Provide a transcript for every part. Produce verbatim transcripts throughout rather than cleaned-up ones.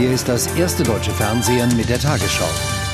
Hier ist das erste deutsche Fernsehen mit der Tagesschau.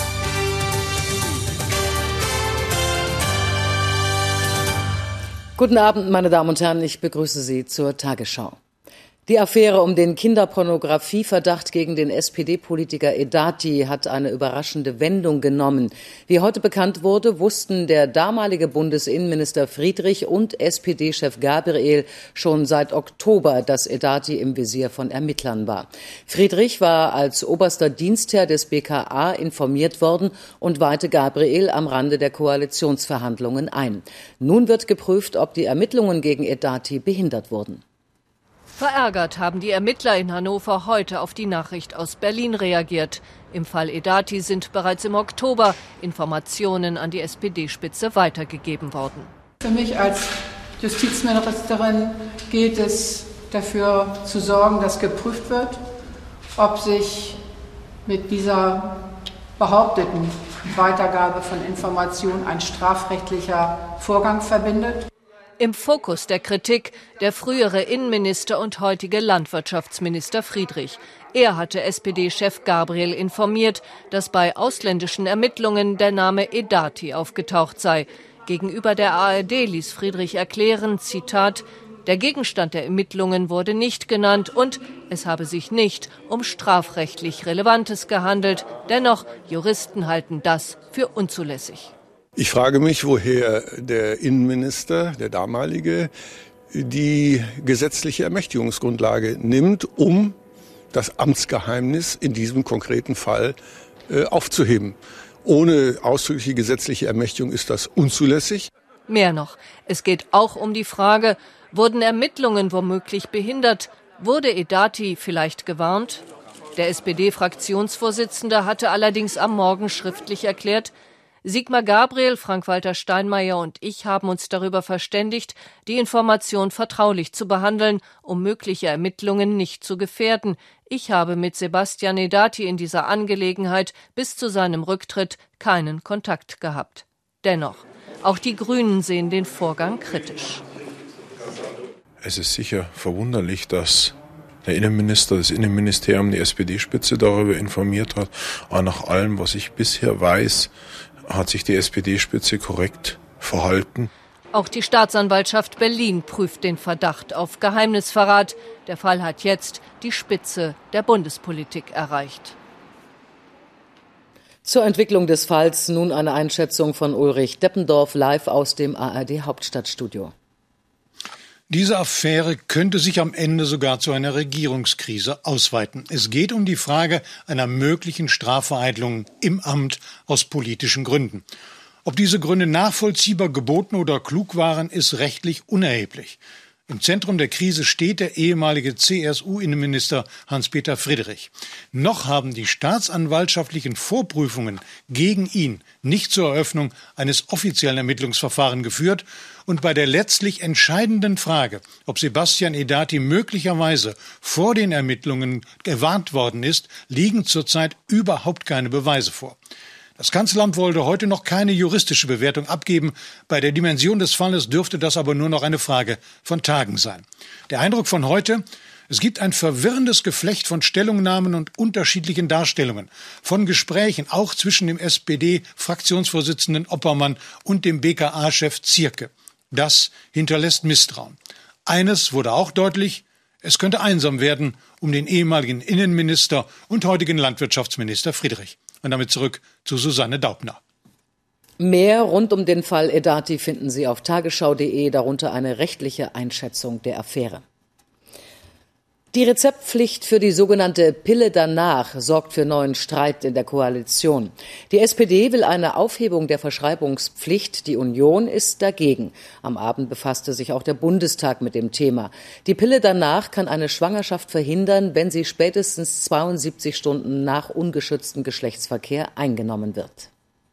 Guten Abend, meine Damen und Herren, ich begrüße Sie zur Tagesschau. Die Affäre um den Kinderpornografieverdacht gegen den S P D-Politiker Edati hat eine überraschende Wendung genommen. Wie heute bekannt wurde, wussten der damalige Bundesinnenminister Friedrich und S P D-Chef Gabriel schon seit Oktober, dass Edati im Visier von Ermittlern war. Friedrich war als oberster Dienstherr des B K A informiert worden und weihte Gabriel am Rande der Koalitionsverhandlungen ein. Nun wird geprüft, ob die Ermittlungen gegen Edati behindert wurden. Verärgert haben die Ermittler in Hannover heute auf die Nachricht aus Berlin reagiert. Im Fall Edati sind bereits im Oktober Informationen an die S P D-Spitze weitergegeben worden. Für mich als Justizministerin gilt es dafür zu sorgen, dass geprüft wird, ob sich mit dieser behaupteten Weitergabe von Informationen ein strafrechtlicher Vorgang verbindet. Im Fokus der Kritik der frühere Innenminister und heutige Landwirtschaftsminister Friedrich. Er hatte S P D-Chef Gabriel informiert, dass bei ausländischen Ermittlungen der Name Edati aufgetaucht sei. Gegenüber der A R D ließ Friedrich erklären, Zitat, der Gegenstand der Ermittlungen wurde nicht genannt und es habe sich nicht um strafrechtlich Relevantes gehandelt. Dennoch, Juristen halten das für unzulässig. Ich frage mich, woher der Innenminister, der damalige, die gesetzliche Ermächtigungsgrundlage nimmt, um das Amtsgeheimnis in diesem konkreten Fall äh, aufzuheben. Ohne ausdrückliche gesetzliche Ermächtigung ist das unzulässig. Mehr noch, es geht auch um die Frage, wurden Ermittlungen womöglich behindert? Wurde Edati vielleicht gewarnt? Der S P D-Fraktionsvorsitzende hatte allerdings am Morgen schriftlich erklärt, Sigmar Gabriel, Frank-Walter Steinmeier und ich haben uns darüber verständigt, die Information vertraulich zu behandeln, um mögliche Ermittlungen nicht zu gefährden. Ich habe mit Sebastian Edati in dieser Angelegenheit bis zu seinem Rücktritt keinen Kontakt gehabt. Dennoch, auch die Grünen sehen den Vorgang kritisch. Es ist sicher verwunderlich, dass der Innenminister, das Innenministerium, die S P D-Spitze darüber informiert hat. Aber nach allem, was ich bisher weiß, hat sich die S P D-Spitze korrekt verhalten. Auch die Staatsanwaltschaft Berlin prüft den Verdacht auf Geheimnisverrat. Der Fall hat jetzt die Spitze der Bundespolitik erreicht. Zur Entwicklung des Falls nun eine Einschätzung von Ulrich Deppendorf live aus dem A R D-Hauptstadtstudio. Diese Affäre könnte sich am Ende sogar zu einer Regierungskrise ausweiten. Es geht um die Frage einer möglichen Strafvereitelung im Amt aus politischen Gründen. Ob diese Gründe nachvollziehbar, geboten oder klug waren, ist rechtlich unerheblich. Im Zentrum der Krise steht der ehemalige C S U-Innenminister Hans-Peter Friedrich. Noch haben die staatsanwaltschaftlichen Vorprüfungen gegen ihn nicht zur Eröffnung eines offiziellen Ermittlungsverfahrens geführt. Und bei der letztlich entscheidenden Frage, ob Sebastian Edati möglicherweise vor den Ermittlungen gewarnt worden ist, liegen zurzeit überhaupt keine Beweise vor. Das Kanzleramt wollte heute noch keine juristische Bewertung abgeben. Bei der Dimension des Falles dürfte das aber nur noch eine Frage von Tagen sein. Der Eindruck von heute: Es gibt ein verwirrendes Geflecht von Stellungnahmen und unterschiedlichen Darstellungen, von Gesprächen, auch zwischen dem S P D-Fraktionsvorsitzenden Oppermann und dem B K A-Chef Zierke. Das hinterlässt Misstrauen. Eines wurde auch deutlich: Es könnte einsam werden um den ehemaligen Innenminister und heutigen Landwirtschaftsminister Friedrich. Und damit zurück zu Susanne Daubner. Mehr rund um den Fall Edati finden Sie auf tagesschau punkt de, darunter eine rechtliche Einschätzung der Affäre. Die Rezeptpflicht für die sogenannte Pille danach sorgt für neuen Streit in der Koalition. Die S P D will eine Aufhebung der Verschreibungspflicht, die Union ist dagegen. Am Abend befasste sich auch der Bundestag mit dem Thema. Die Pille danach kann eine Schwangerschaft verhindern, wenn sie spätestens zweiundsiebzig Stunden nach ungeschütztem Geschlechtsverkehr eingenommen wird.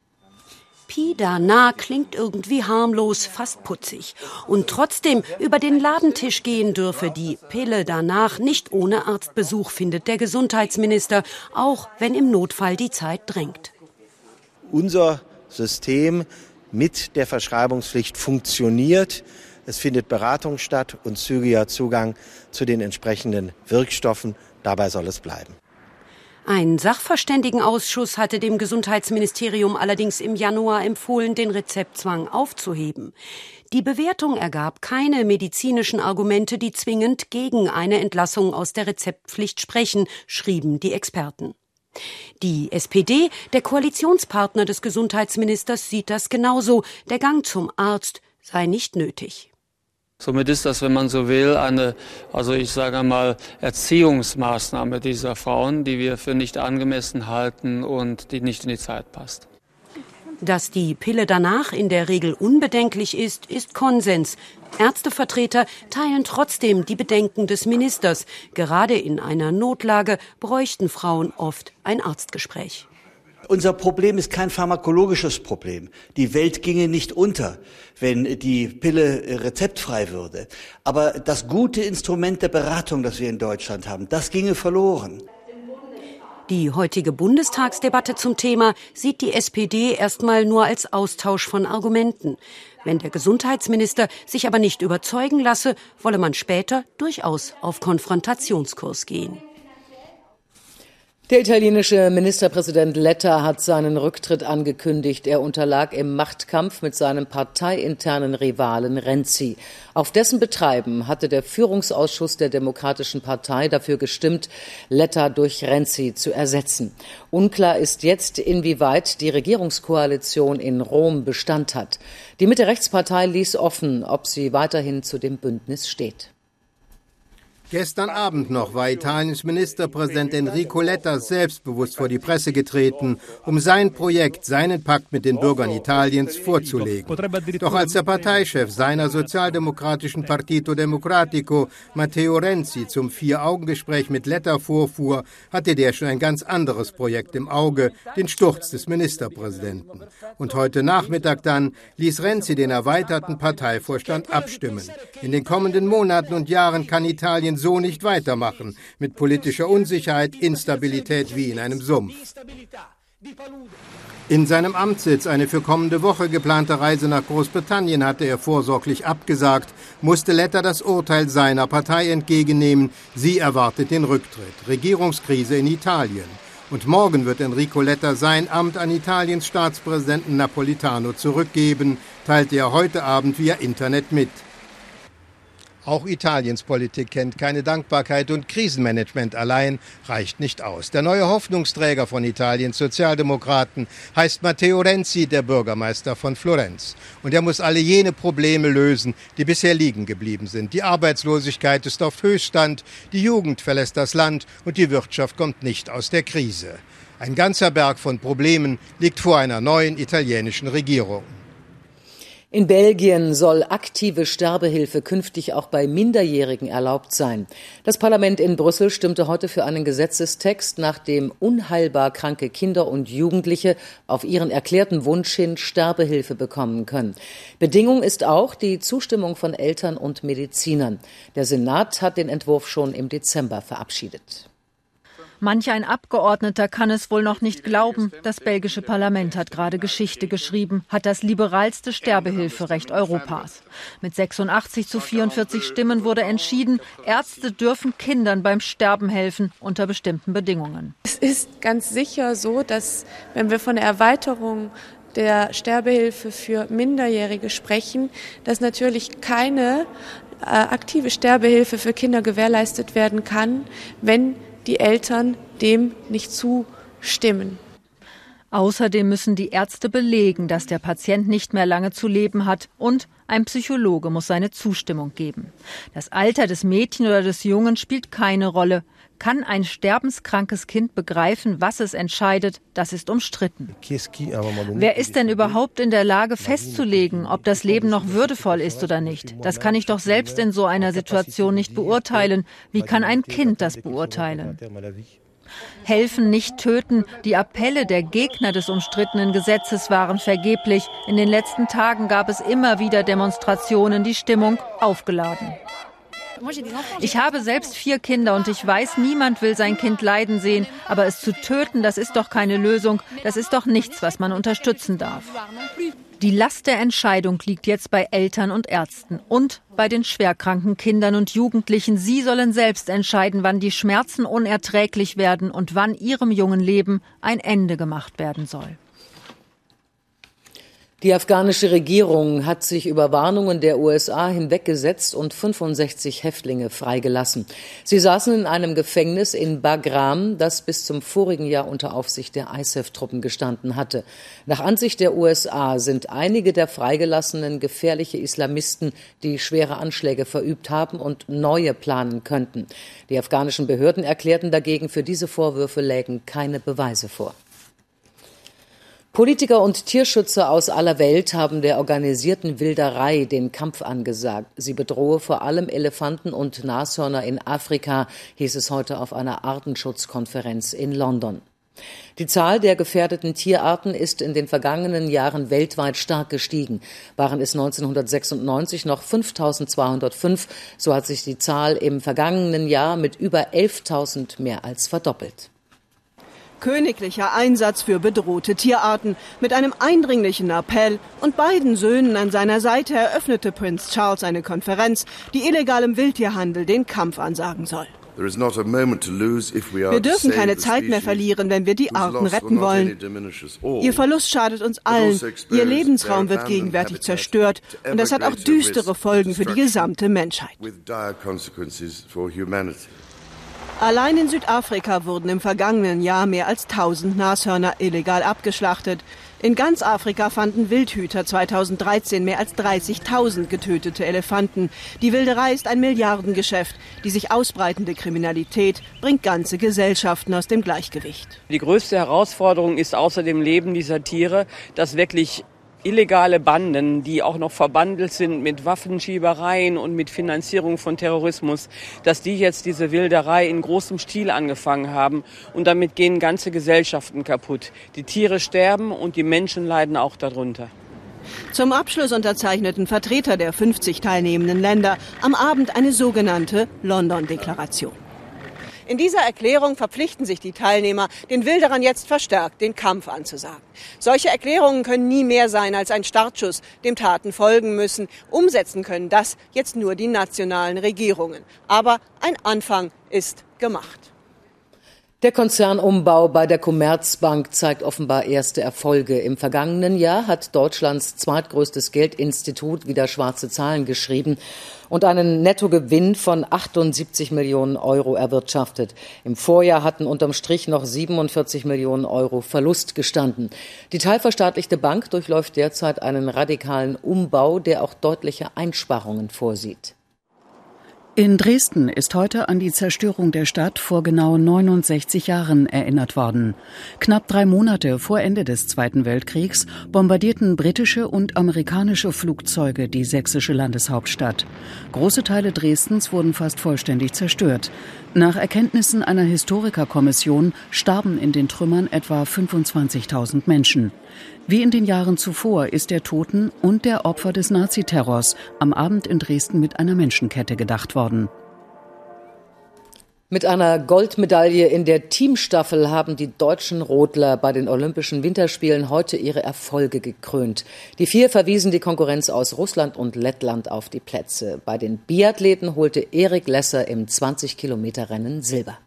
Pi danach klingt irgendwie harmlos, fast putzig. Und trotzdem über den Ladentisch gehen dürfe die Pille danach nicht ohne Arztbesuch, findet der Gesundheitsminister, auch wenn im Notfall die Zeit drängt. Unser System mit der Verschreibungspflicht funktioniert. Es findet Beratung statt und zügiger Zugang zu den entsprechenden Wirkstoffen. Dabei soll es bleiben. Ein Sachverständigenausschuss hatte dem Gesundheitsministerium allerdings im Januar empfohlen, den Rezeptzwang aufzuheben. Die Bewertung ergab keine medizinischen Argumente, die zwingend gegen eine Entlassung aus der Rezeptpflicht sprechen, schrieben die Experten. Die S P D, der Koalitionspartner des Gesundheitsministers, sieht das genauso. Der Gang zum Arzt sei nicht nötig. Somit ist das, wenn man so will, eine, also ich sage mal, Erziehungsmaßnahme dieser Frauen, die wir für nicht angemessen halten und die nicht in die Zeit passt. Dass die Pille danach in der Regel unbedenklich ist, ist Konsens. Ärztevertreter teilen trotzdem die Bedenken des Ministers. Gerade in einer Notlage bräuchten Frauen oft ein Arztgespräch. Unser Problem ist kein pharmakologisches Problem. Die Welt ginge nicht unter, wenn die Pille rezeptfrei würde. Aber das gute Instrument der Beratung, das wir in Deutschland haben, das ginge verloren. Die heutige Bundestagsdebatte zum Thema sieht die S P D erstmal nur als Austausch von Argumenten. Wenn der Gesundheitsminister sich aber nicht überzeugen lasse, wolle man später durchaus auf Konfrontationskurs gehen. Der italienische Ministerpräsident Letta hat seinen Rücktritt angekündigt. Er unterlag im Machtkampf mit seinem parteiinternen Rivalen Renzi. Auf dessen Betreiben hatte der Führungsausschuss der Demokratischen Partei dafür gestimmt, Letta durch Renzi zu ersetzen. Unklar ist jetzt, inwieweit die Regierungskoalition in Rom Bestand hat. Die Mitte-Rechts-Partei ließ offen, ob sie weiterhin zu dem Bündnis steht. Gestern Abend noch war Italiens Ministerpräsident Enrico Letta selbstbewusst vor die Presse getreten, um sein Projekt, seinen Pakt mit den Bürgern Italiens vorzulegen. Doch als der Parteichef seiner sozialdemokratischen Partito Democratico, Matteo Renzi, zum Vier-Augen-Gespräch mit Letta vorfuhr, hatte der schon ein ganz anderes Projekt im Auge, den Sturz des Ministerpräsidenten. Und heute Nachmittag dann ließ Renzi den erweiterten Parteivorstand abstimmen. In den kommenden Monaten und Jahren kann Italien so nicht weitermachen, mit politischer Unsicherheit, Instabilität wie in einem Sumpf. In seinem Amtssitz, eine für kommende Woche geplante Reise nach Großbritannien, hatte er vorsorglich abgesagt, musste Letta das Urteil seiner Partei entgegennehmen. Sie erwartet den Rücktritt. Regierungskrise in Italien. Und morgen wird Enrico Letta sein Amt an Italiens Staatspräsidenten Napolitano zurückgeben, teilte er heute Abend via Internet mit. Auch Italiens Politik kennt keine Dankbarkeit und Krisenmanagement allein reicht nicht aus. Der neue Hoffnungsträger von Italiens Sozialdemokraten heißt Matteo Renzi, der Bürgermeister von Florenz. Und er muss alle jene Probleme lösen, die bisher liegen geblieben sind. Die Arbeitslosigkeit ist auf Höchststand, die Jugend verlässt das Land und die Wirtschaft kommt nicht aus der Krise. Ein ganzer Berg von Problemen liegt vor einer neuen italienischen Regierung. In Belgien soll aktive Sterbehilfe künftig auch bei Minderjährigen erlaubt sein. Das Parlament in Brüssel stimmte heute für einen Gesetzestext, nach dem unheilbar kranke Kinder und Jugendliche auf ihren erklärten Wunsch hin Sterbehilfe bekommen können. Bedingung ist auch die Zustimmung von Eltern und Medizinern. Der Senat hat den Entwurf schon im Dezember verabschiedet. Manch ein Abgeordneter kann es wohl noch nicht glauben. Das belgische Parlament hat gerade Geschichte geschrieben, hat das liberalste Sterbehilferecht Europas. Mit sechsundachtzig zu vierundvierzig Stimmen wurde entschieden, Ärzte dürfen Kindern beim Sterben helfen, unter bestimmten Bedingungen. Es ist ganz sicher so, dass, wenn wir von der Erweiterung der Sterbehilfe für Minderjährige sprechen, dass natürlich keine äh, aktive Sterbehilfe für Kinder gewährleistet werden kann, wenn die Eltern dem nicht zustimmen. Außerdem müssen die Ärzte belegen, dass der Patient nicht mehr lange zu leben hat, und ein Psychologe muss seine Zustimmung geben. Das Alter des Mädchen oder des Jungen spielt keine Rolle. Kann ein sterbenskrankes Kind begreifen, was es entscheidet? Das ist umstritten. Wer ist denn überhaupt in der Lage festzulegen, ob das Leben noch würdevoll ist oder nicht? Das kann ich doch selbst in so einer Situation nicht beurteilen. Wie kann ein Kind das beurteilen? Helfen, nicht töten. Die Appelle der Gegner des umstrittenen Gesetzes waren vergeblich. In den letzten Tagen gab es immer wieder Demonstrationen, die Stimmung aufgeladen. Ich habe selbst vier Kinder und ich weiß, niemand will sein Kind leiden sehen. Aber es zu töten, das ist doch keine Lösung. Das ist doch nichts, was man unterstützen darf. Die Last der Entscheidung liegt jetzt bei Eltern und Ärzten und bei den schwerkranken Kindern und Jugendlichen. Sie sollen selbst entscheiden, wann die Schmerzen unerträglich werden und wann ihrem jungen Leben ein Ende gemacht werden soll. Die afghanische Regierung hat sich über Warnungen der U S A hinweggesetzt und fünfundsechzig Häftlinge freigelassen. Sie saßen in einem Gefängnis in Bagram, das bis zum vorigen Jahr unter Aufsicht der I S A F-Truppen gestanden hatte. Nach Ansicht der U S A sind einige der Freigelassenen gefährliche Islamisten, die schwere Anschläge verübt haben und neue planen könnten. Die afghanischen Behörden erklärten dagegen, für diese Vorwürfe lägen keine Beweise vor. Politiker und Tierschützer aus aller Welt haben der organisierten Wilderei den Kampf angesagt. Sie bedrohe vor allem Elefanten und Nashörner in Afrika, hieß es heute auf einer Artenschutzkonferenz in London. Die Zahl der gefährdeten Tierarten ist in den vergangenen Jahren weltweit stark gestiegen. Waren es neunzehnhundertsechsundneunzig noch fünftausendzweihundertfünf, so hat sich die Zahl im vergangenen Jahr mit über elftausend mehr als verdoppelt. Königlicher Einsatz für bedrohte Tierarten. Mit einem eindringlichen Appell und beiden Söhnen an seiner Seite eröffnete Prinz Charles eine Konferenz, die illegalem Wildtierhandel den Kampf ansagen soll. Wir dürfen keine Zeit mehr verlieren, wenn wir die Arten retten wollen. Ihr Verlust schadet uns allen. Ihr Lebensraum wird gegenwärtig zerstört. Und das hat auch düstere Folgen für die gesamte Menschheit. Allein in Südafrika wurden im vergangenen Jahr mehr als tausend Nashörner illegal abgeschlachtet. In ganz Afrika fanden Wildhüter zweitausenddreizehn mehr als dreißigtausend getötete Elefanten. Die Wilderei ist ein Milliardengeschäft. Die sich ausbreitende Kriminalität bringt ganze Gesellschaften aus dem Gleichgewicht. Die größte Herausforderung ist außer dem Leben dieser Tiere, dass wirklich illegale Banden, die auch noch verbandelt sind mit Waffenschiebereien und mit Finanzierung von Terrorismus, dass die jetzt diese Wilderei in großem Stil angefangen haben. Und damit gehen ganze Gesellschaften kaputt. Die Tiere sterben und die Menschen leiden auch darunter. Zum Abschluss unterzeichneten Vertreter der fünfzig teilnehmenden Länder am Abend eine sogenannte London-Deklaration. In dieser Erklärung verpflichten sich die Teilnehmer, den Wilderern jetzt verstärkt den Kampf anzusagen. Solche Erklärungen können nie mehr sein als ein Startschuss, dem Taten folgen müssen. Umsetzen können das jetzt nur die nationalen Regierungen. Aber ein Anfang ist gemacht. Der Konzernumbau bei der Commerzbank zeigt offenbar erste Erfolge. Im vergangenen Jahr hat Deutschlands zweitgrößtes Geldinstitut wieder schwarze Zahlen geschrieben und einen Nettogewinn von achtundsiebzig Millionen Euro erwirtschaftet. Im Vorjahr hatten unterm Strich noch siebenundvierzig Millionen Euro Verlust gestanden. Die teilverstaatlichte Bank durchläuft derzeit einen radikalen Umbau, der auch deutliche Einsparungen vorsieht. In Dresden ist heute an die Zerstörung der Stadt vor genau neunundsechzig Jahren erinnert worden. Knapp drei Monate vor Ende des Zweiten Weltkriegs bombardierten britische und amerikanische Flugzeuge die sächsische Landeshauptstadt. Große Teile Dresdens wurden fast vollständig zerstört. Nach Erkenntnissen einer Historikerkommission starben in den Trümmern etwa fünfundzwanzigtausend Menschen. Wie in den Jahren zuvor ist der Toten und der Opfer des Naziterrors am Abend in Dresden mit einer Menschenkette gedacht worden. Mit einer Goldmedaille in der Teamstaffel haben die deutschen Rodler bei den Olympischen Winterspielen heute ihre Erfolge gekrönt. Die vier verwiesen die Konkurrenz aus Russland und Lettland auf die Plätze. Bei den Biathleten holte Erik Lesser im zwanzig-Kilometer-Rennen Silber.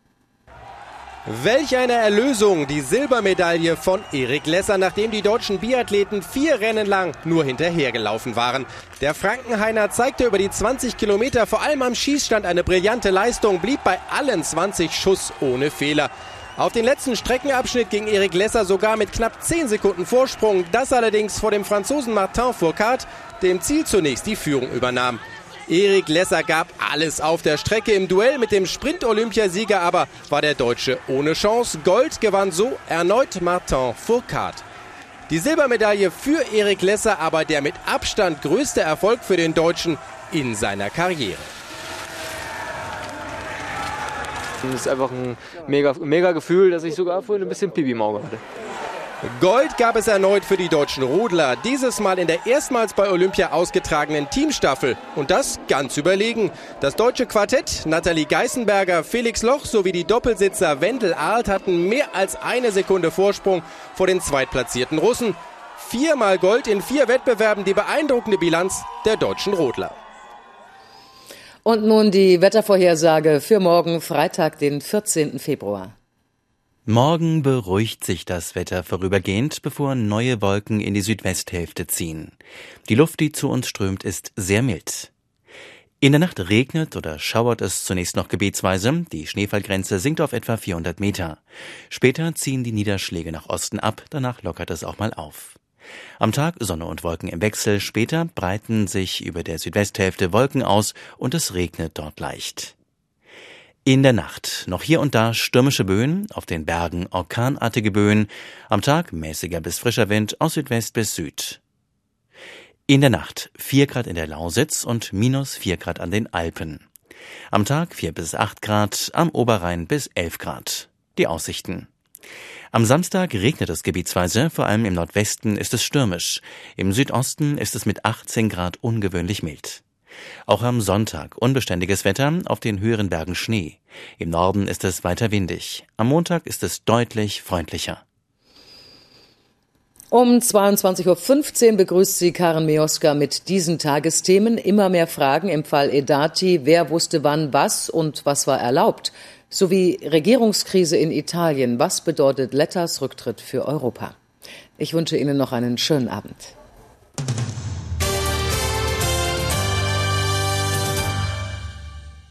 Welch eine Erlösung, die Silbermedaille von Erik Lesser, nachdem die deutschen Biathleten vier Rennen lang nur hinterhergelaufen waren. Der Frankenhainer zeigte über die zwanzig Kilometer vor allem am Schießstand eine brillante Leistung, blieb bei allen zwanzig Schuss ohne Fehler. Auf den letzten Streckenabschnitt ging Erik Lesser sogar mit knapp zehn Sekunden Vorsprung, das allerdings vor dem Franzosen Martin Fourcade, dem Ziel zunächst die Führung übernahm. Erik Lesser gab alles auf der Strecke. Im Duell mit dem Sprint-Olympiasieger aber war der Deutsche ohne Chance. Gold gewann so erneut Martin Fourcade. Die Silbermedaille für Erik Lesser, aber der mit Abstand größte Erfolg für den Deutschen in seiner Karriere. Das ist einfach ein mega, mega Gefühl, dass ich sogar vorhin ein bisschen Pipi im Auge hatte. Gold gab es erneut für die deutschen Rodler, dieses Mal in der erstmals bei Olympia ausgetragenen Teamstaffel. Und das ganz überlegen. Das deutsche Quartett, Nathalie Geißenberger, Felix Loch sowie die Doppelsitzer Wendel Arlt hatten mehr als eine Sekunde Vorsprung vor den zweitplatzierten Russen. Viermal Gold in vier Wettbewerben, die beeindruckende Bilanz der deutschen Rodler. Und nun die Wettervorhersage für morgen, Freitag, den vierzehnten Februar. Morgen beruhigt sich das Wetter vorübergehend, bevor neue Wolken in die Südwesthälfte ziehen. Die Luft, die zu uns strömt, ist sehr mild. In der Nacht regnet oder schauert es zunächst noch gebietsweise. Die Schneefallgrenze sinkt auf etwa vierhundert Meter. Später ziehen die Niederschläge nach Osten ab, danach lockert es auch mal auf. Am Tag Sonne und Wolken im Wechsel, später breiten sich über der Südwesthälfte Wolken aus und es regnet dort leicht. In der Nacht noch hier und da stürmische Böen, auf den Bergen orkanartige Böen, am Tag mäßiger bis frischer Wind aus Südwest bis Süd. In der Nacht vier Grad in der Lausitz und minus vier Grad an den Alpen. Am Tag vier bis acht Grad, am Oberrhein bis elf Grad. Die Aussichten. Am Samstag regnet es gebietsweise, vor allem im Nordwesten ist es stürmisch. Im Südosten ist es mit achtzehn Grad ungewöhnlich mild. Auch am Sonntag unbeständiges Wetter, auf den höheren Bergen Schnee. Im Norden ist es weiter windig. Am Montag ist es deutlich freundlicher. Um zweiundzwanzig Uhr fünfzehn begrüßt sie Karen Mioska mit diesen Tagesthemen. Immer mehr Fragen im Fall Edati. Wer wusste wann was und was war erlaubt? Sowie Regierungskrise in Italien. Was bedeutet Lettas Rücktritt für Europa? Ich wünsche Ihnen noch einen schönen Abend.